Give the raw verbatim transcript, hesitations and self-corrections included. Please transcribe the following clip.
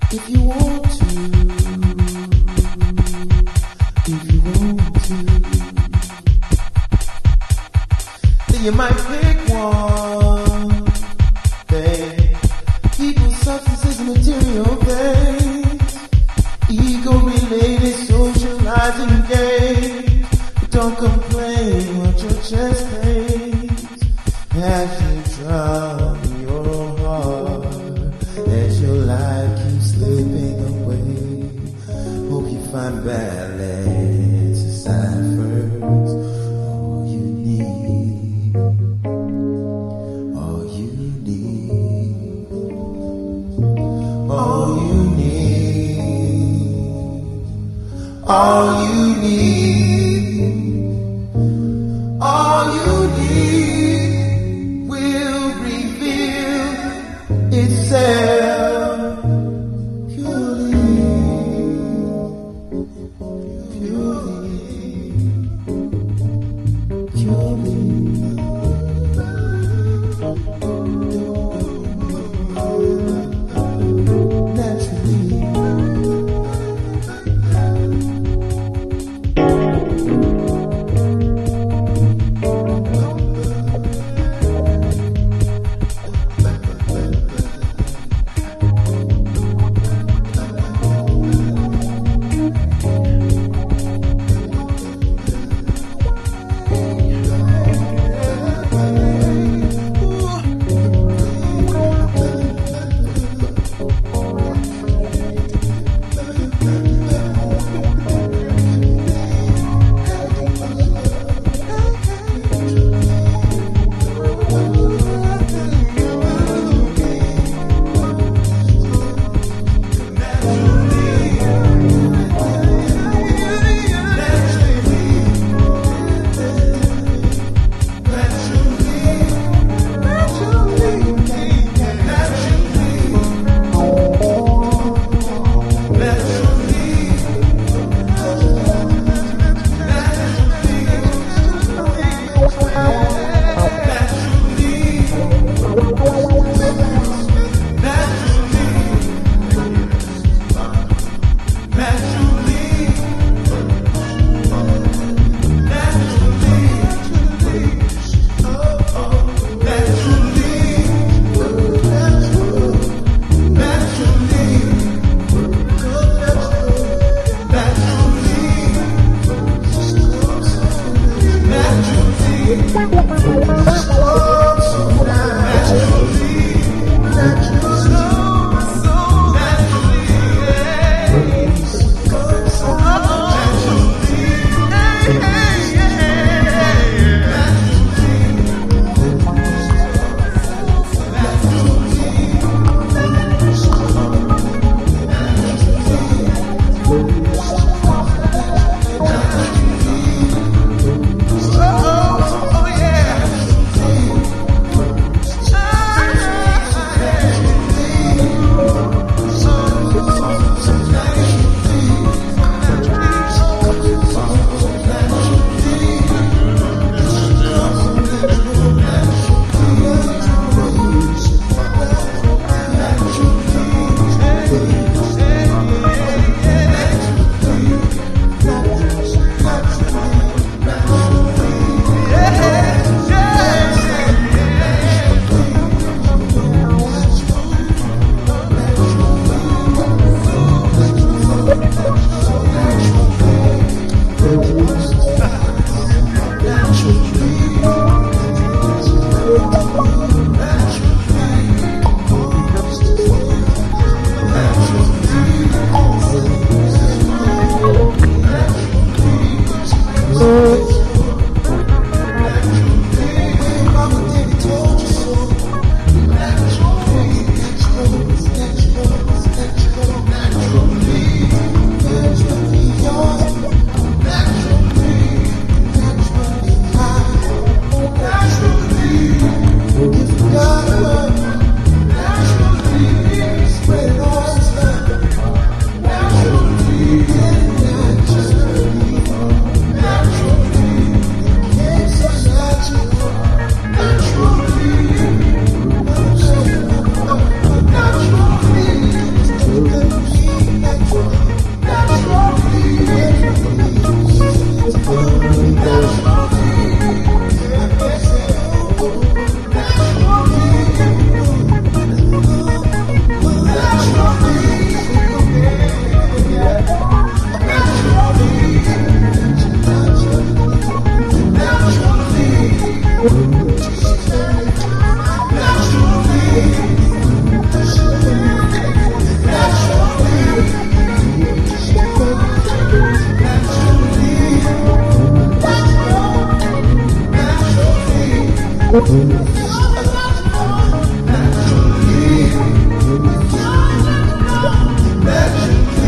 If you want to, if you want to, then you might pick one thing. People, substances, and material things, ego-related, socializing games. But don't complain what your chest pains as you drown your heart, as your life keeps slipping away. Hope you find balance inside first. All you need, all you need, all you need, all you need, all you need will reveal itself purely, purely, purely. Naturally. You're